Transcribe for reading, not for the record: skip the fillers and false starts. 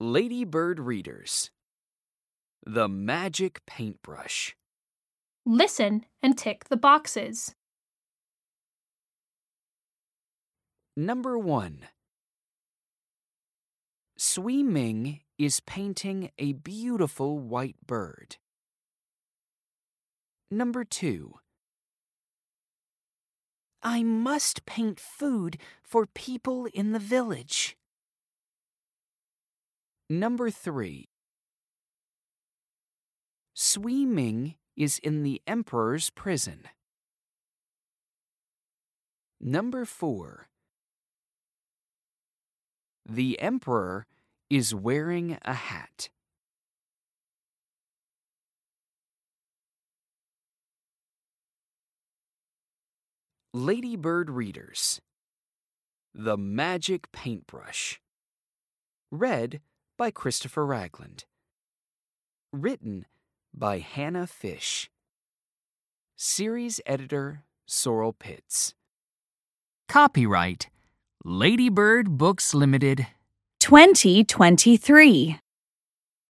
Ladybird Readers. The Magic Paintbrush. Listen and tick the boxes. Number 1. Sui Ming is painting a beautiful white bird. Number 2. I must paint food for people in the village. Number 3. Sui Ming is in the emperor's prison. Number 4. The emperor is wearing a hat. Ladybird Readers. The Magic Paintbrush. Read by Christopher Ragland. Written by Hannah Fish. Series Editor Sorrel Pitts. Copyright Ladybird Books Limited 2023.